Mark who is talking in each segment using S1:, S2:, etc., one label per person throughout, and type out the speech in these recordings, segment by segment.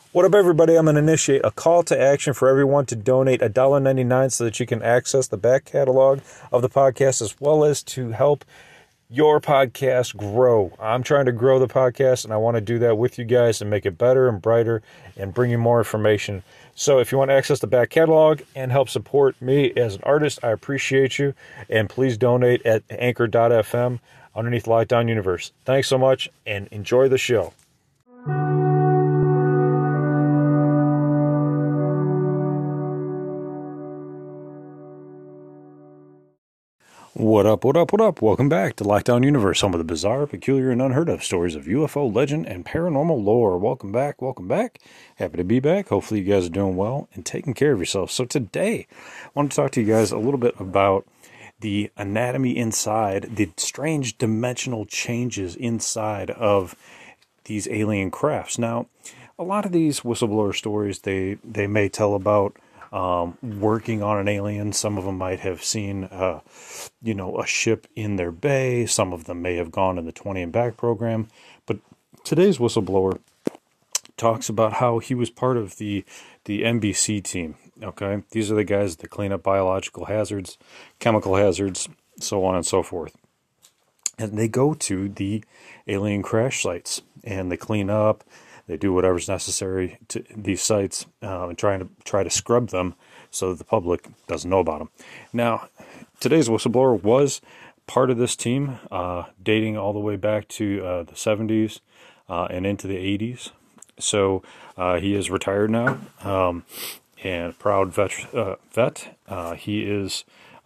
S1: What up, everybody? I'm going to initiate a call to action for everyone to donate $1.99 so that you can access the back catalog of the podcast as well as to help your podcast grow. I'm trying to grow the podcast, and I want to do that with you guys and make it better and brighter and bring you more information. So if you want to access the back catalog and help support me as an artist, I appreciate you. And please donate at anchor.fm underneath Lockdown Universe. Thanks so much, and enjoy the show. What up, what up, what up? Welcome back to Lockdown Universe, home of the bizarre, peculiar, and unheard of stories of UFO legend and paranormal lore. Welcome back, welcome back. Happy to be back. Hopefully you guys are doing well and taking care of yourselves. So today, I want to talk to you guys a little bit about the anatomy inside, the strange dimensional changes inside of these alien crafts. Now, a lot of these whistleblower stories, they may tell about working on an alien. Some of them might have seen, a ship in their bay. Some of them may have gone in the 20 and back program. But today's whistleblower talks about how he was part of the NBC team. Okay, these are the guys that clean up biological hazards, chemical hazards, so on and so forth. And they go to the alien crash sites and they clean up. They do whatever's necessary to these sites and try to scrub them so that the public doesn't know about them. Now, today's whistleblower was part of this team, dating all the way back to the 70s and into the 80s. So he is retired now and a proud vet. He is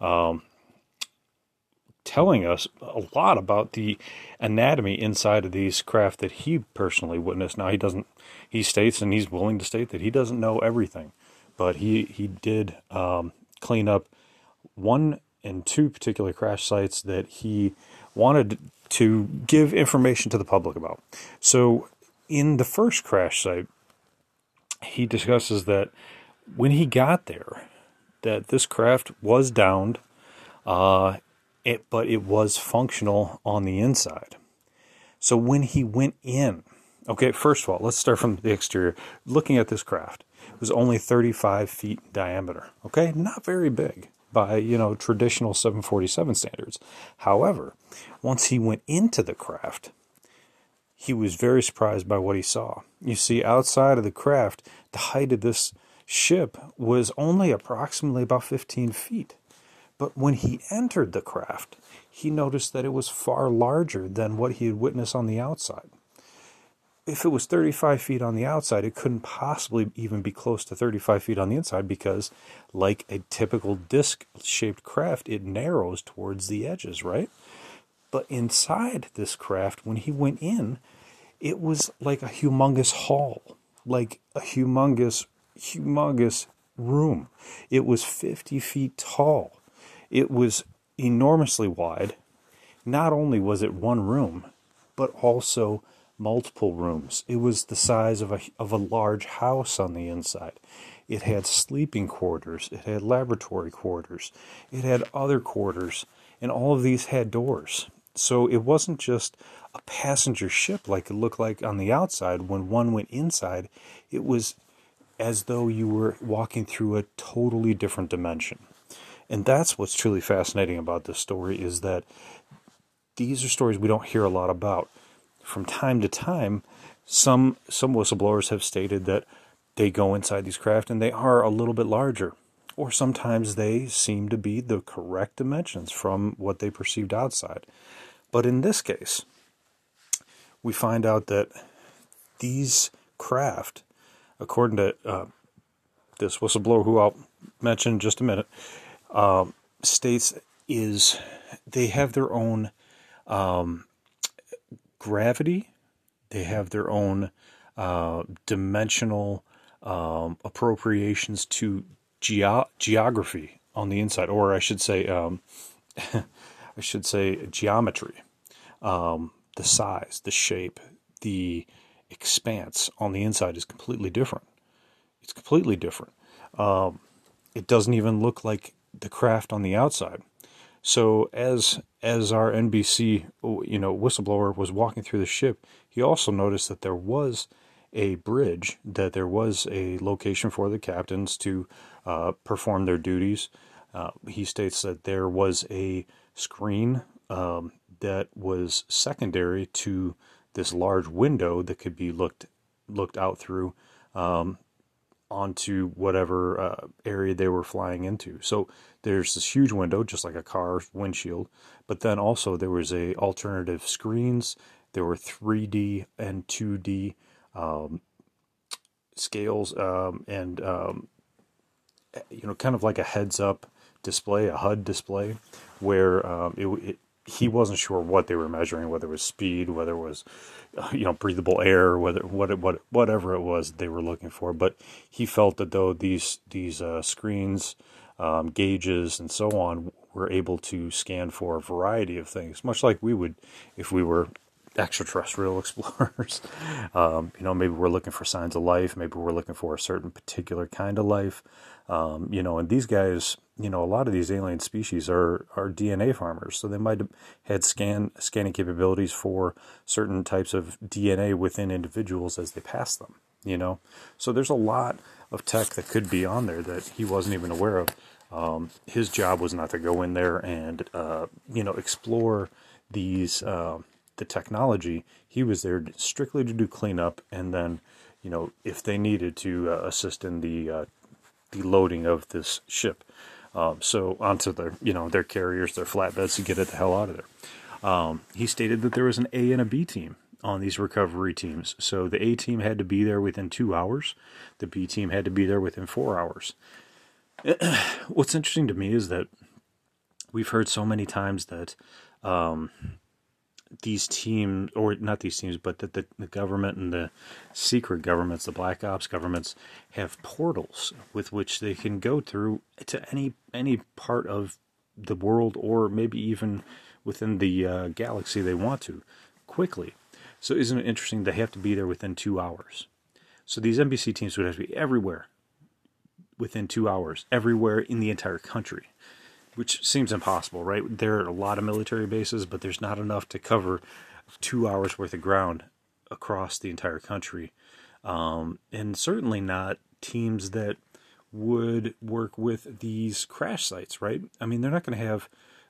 S1: telling us a lot about the anatomy inside of these craft that he personally witnessed. Now he states, and he's willing to state, that he doesn't know everything, but he did clean up one and two particular crash sites that he wanted to give information to the public about. So in the first crash site, he discusses that when he got there, that this craft was downed, but it was functional on the inside. So when he went in, okay, first of all, let's start from the exterior. Looking at this craft, it was only 35 feet in diameter. Okay, not very big by, traditional 747 standards. However, once he went into the craft, he was very surprised by what he saw. You see, outside of the craft, the height of this ship was only approximately about 15 feet. But when he entered the craft, he noticed that it was far larger than what he had witnessed on the outside. If it was 35 feet on the outside, it couldn't possibly even be close to 35 feet on the inside because, like a typical disc-shaped craft, it narrows towards the edges, right? But inside this craft, when he went in, it was like a humongous hall, like a humongous room. It was 50 feet tall. It was enormously wide. Not only was it one room, but also multiple rooms. It was the size of a large house on the inside. It had sleeping quarters. It had laboratory quarters. It had other quarters. And all of these had doors. So it wasn't just a passenger ship like it looked like on the outside. When one went inside, it was as though you were walking through a totally different dimension. And that's what's truly fascinating about this story, is that these are stories we don't hear a lot about. From time to time, some whistleblowers have stated that they go inside these craft and they are a little bit larger. Or sometimes they seem to be the correct dimensions from what they perceived outside. But in this case, we find out that these craft, according to this whistleblower, who I'll mention in just a minute, states they have their own gravity, they have their own dimensional appropriations to geography on the inside, or I should say geometry. The size, the shape, the expanse on the inside is completely different. It's completely different. It doesn't even look like the craft on the outside. So as our NBC whistleblower was walking through the ship, he also noticed that there was a bridge, that there was a location for the captains to perform their duties. He states that there was a screen that was secondary to this large window that could be looked out through onto whatever area they were flying into. So there's this huge window, just like a car windshield, but then also there was a alternative screens. There were 3D and 2D scales, and kind of like a heads-up display, a HUD display, where he wasn't sure what they were measuring, whether it was speed, whether it was breathable air, whatever it was they were looking for. But he felt that though these screens, gauges, and so on were able to scan for a variety of things, much like we would if we were extraterrestrial explorers. Maybe we're looking for signs of life. Maybe we're looking for a certain particular kind of life. And these guys, a lot of these alien species are DNA farmers. So they might have had scanning capabilities for certain types of DNA within individuals as they pass them, So there's a lot of tech that could be on there that he wasn't even aware of. His job was not to go in there and, explore these, the technology. He was there strictly to do cleanup, and then, if they needed to assist in the loading of this ship, so onto their carriers, their flatbeds, to get it the hell out of there. He stated that there was an A and a B team on these recovery teams. So the A team had to be there within 2 hours. The B team had to be there within 4 hours. What's interesting to me is that we've heard so many times that these teams, or not these teams, but that the government and the secret governments, the black ops governments, have portals with which they can go through to any part of the world, or maybe even within the galaxy they want to, quickly. So isn't it interesting? They have to be there within 2 hours. So these NBC teams would have to be everywhere within 2 hours, everywhere in the entire country, which seems impossible, right? There are a lot of military bases, but there's not enough to cover 2 hours worth of ground across the entire country. And certainly not teams that would work with these crash sites, right? I mean, they're not going to have,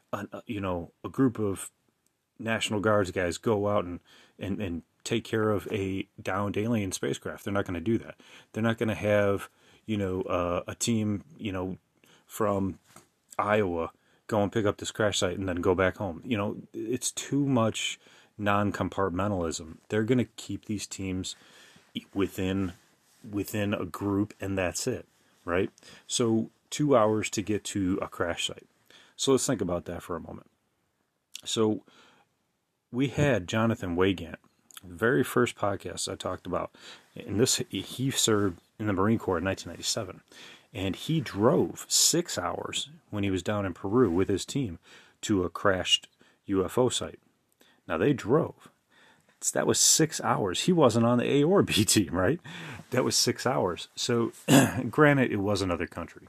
S1: a group of National Guards guys go out and take care of a downed alien spacecraft. They're not going to do that. They're not going to have, a team, from Iowa go and pick up this crash site and then go back home. It's too much non-compartmentalism. They're going to keep these teams within a group, and that's it, right? So 2 hours to get to a crash site. So let's think about that for a moment. So we had Jonathan Weygandt, the very first podcast I talked about, and he served in the Marine Corps in 1997. And he drove 6 hours when he was down in Peru with his team to a crashed UFO site. Now, they drove. That was 6 hours. He wasn't on the A or B team, right? That was 6 hours. So, granted, it was another country.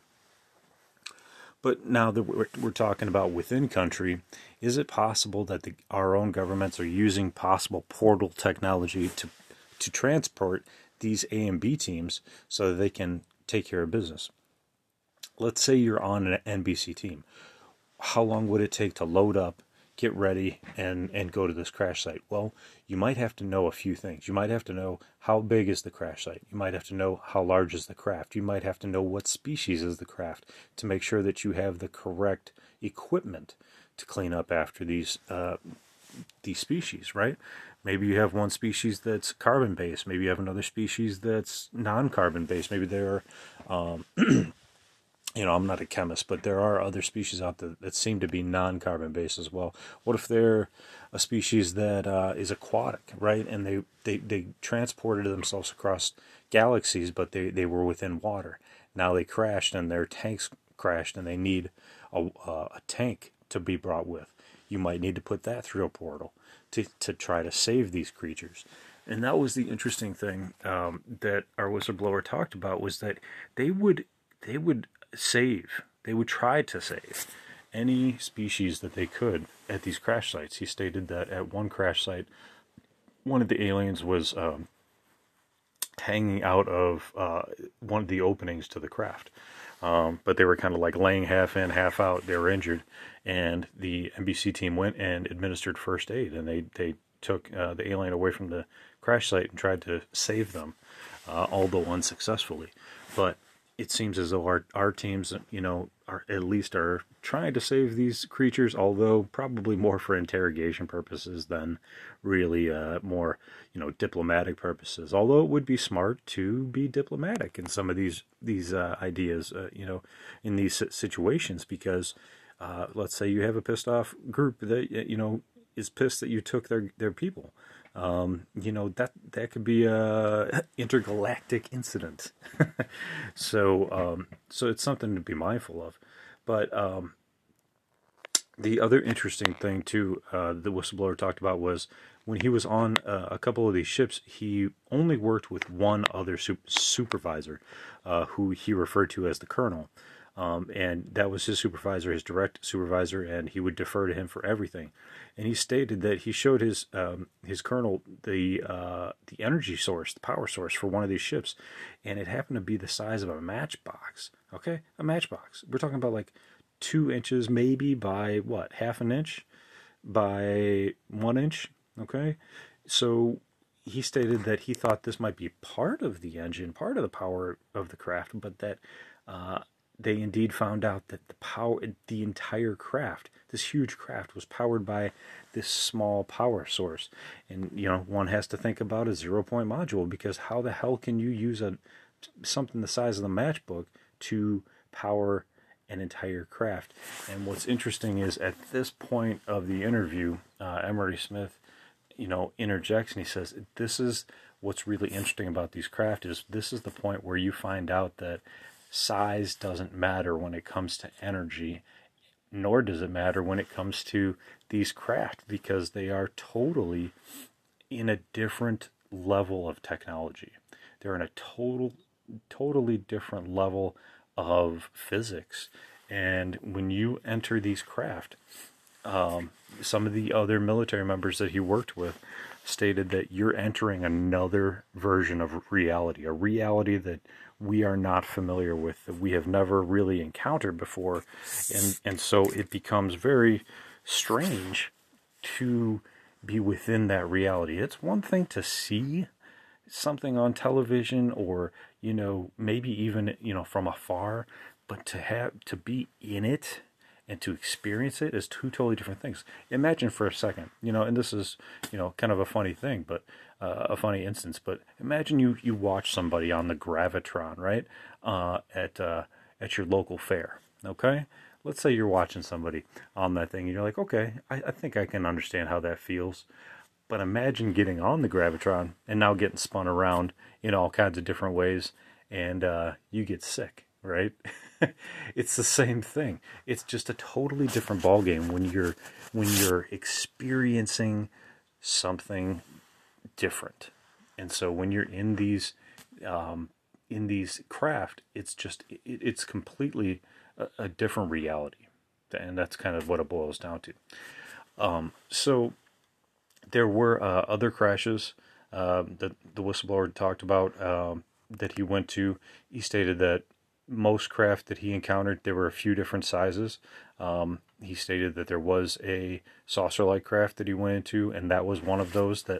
S1: But now that we're talking about within country, is it possible that our own governments are using possible portal technology to transport these A and B teams so that they can take care of business? Let's say you're on an NBC team. How long would it take to load up, get ready, and go to this crash site? Well, you might have to know a few things. You might have to know how big is the crash site. You might have to know how large is the craft. You might have to know what species is the craft to make sure that you have the correct equipment to clean up after these species, right? Maybe you have one species that's carbon-based. Maybe you have another species that's non-carbon-based. Maybe they're, I'm not a chemist, but there are other species out there that seem to be non-carbon-based as well. What if they're a species that is aquatic, right? And they transported themselves across galaxies, but they were within water. Now they crashed, and their tanks crashed, and they need a tank to be brought with. You might need to put that through a portal to try to save these creatures. And that was the interesting thing that our whistleblower talked about, was that they would try to save any species that they could at these crash sites. He stated that at one crash site, one of the aliens was hanging out of one of the openings to the craft. But they were kind of like laying half in, half out. They were injured, and the NBC team went and administered first aid, and they took the alien away from the crash site and tried to save them, although unsuccessfully. But it seems as though our teams, are at least are trying to save these creatures, although probably more for interrogation purposes than really more, diplomatic purposes. Although it would be smart to be diplomatic in some of these ideas, in these situations, because let's say you have a pissed off group that is pissed that you took their people. That could be a intergalactic incident. So it's something to be mindful of. But the other interesting thing too, the whistleblower talked about, was when he was on a couple of these ships, he only worked with one other supervisor, who he referred to as the colonel. And that was his supervisor, his direct supervisor, and he would defer to him for everything. And he stated that he showed his colonel the energy source, the power source for one of these ships, and it happened to be the size of a matchbox. Okay, a matchbox. We're talking about like 2 inches, maybe by what, half an inch by 1 inch. Okay, so he stated that he thought this might be part of the engine, part of the power of the craft, but that they indeed found out that the entire craft, this huge craft, was powered by this small power source. And one has to think about a 0-point module, because how the hell can you use something the size of the matchbook to power an entire craft? And what's interesting is, at this point of the interview, Emery Smith, interjects, and he says, "This is what's really interesting about these craft, is this is the point where you find out that size doesn't matter when it comes to energy, nor does it matter when it comes to these craft, because they are totally in a different level of technology. They're in a totally different level of physics. And when you enter these craft, some of the other military members that he worked with stated that you're entering another version of reality, a reality that we are not familiar with, that we have never really encountered before. And so it becomes very strange to be within that reality. It's one thing to see something on television, or maybe even from afar, but to be in it and to experience it is two totally different things. Imagine for a second, and this is kind of a funny thing, but a funny instance, but imagine you watch somebody on the Gravitron, right, at your local fair. Okay, let's say you're watching somebody on that thing, and you're like, okay, I think I can understand how that feels. But imagine getting on the Gravitron and now getting spun around in all kinds of different ways, and you get sick, right? It's the same thing. It's just a totally different ballgame when you're experiencing something different. And so when you're in these craft, it's completely a different reality, and that's kind of what it boils down to. So there were other crashes that the whistleblower talked about that he went to. He stated that most craft that he encountered, there were a few different sizes. He stated that there was a saucer-like craft that he went into, and that was one of those that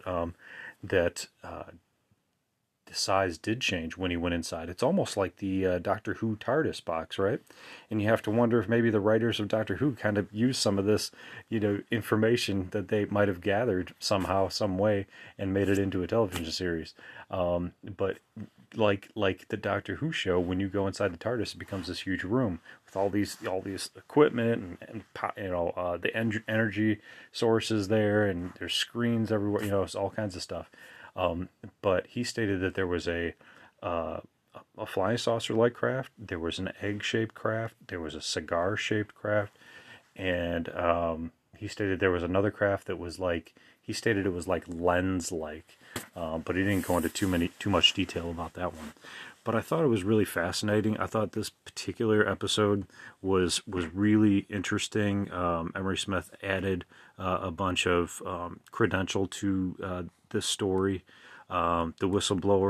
S1: the size did change when he went inside. It's almost like the Doctor Who TARDIS box, right? And you have to wonder if maybe the writers of Doctor Who kind of used some of this, information that they might have gathered somehow, some way, and made it into a television series. But like the Doctor Who show, when you go inside the TARDIS, it becomes this huge room with all these equipment and the energy sources there, and there's screens everywhere. It's all kinds of stuff. But he stated that there was a flying saucer-like craft, there was an egg-shaped craft, there was a cigar-shaped craft, and he stated there was another craft that was he stated it was like lens-like, but he didn't go into too much detail about that one. But I thought it was really fascinating. I thought this particular episode was really interesting. Emery Smith added a bunch of credential to this story. The whistleblower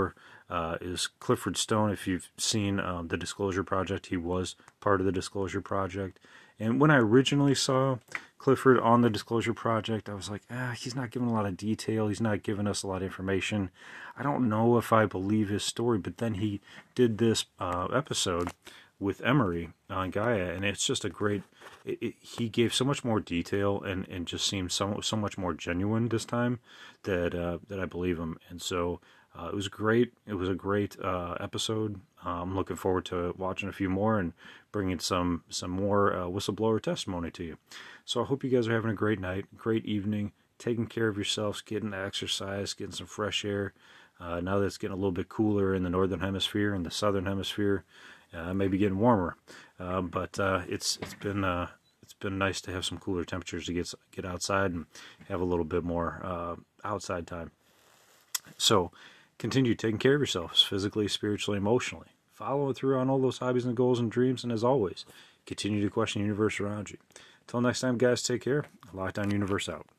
S1: is Clifford Stone. If you've seen the Disclosure Project, he was part of the Disclosure Project. And when I originally saw Clifford on the Disclosure Project, I was like, he's not giving a lot of detail. He's not giving us a lot of information. I don't know if I believe his story. But then he did this episode with Emery on Gaia, and it's just a great... he gave so much more detail and just seemed so much more genuine this time that I believe him. And so it was great. It was a great episode. I'm looking forward to watching a few more and bringing some more whistleblower testimony to you. So I hope you guys are having a great night, great evening, taking care of yourselves, getting exercise, getting some fresh air. Now that it's getting a little bit cooler in the northern hemisphere and the southern hemisphere, maybe getting warmer. But it's been nice to have some cooler temperatures to get outside and have a little bit more outside time. So continue taking care of yourselves physically, spiritually, emotionally. Follow through on all those hobbies and goals and dreams. And as always, continue to question the universe around you. Until next time, guys, take care. Lockdown Universe out.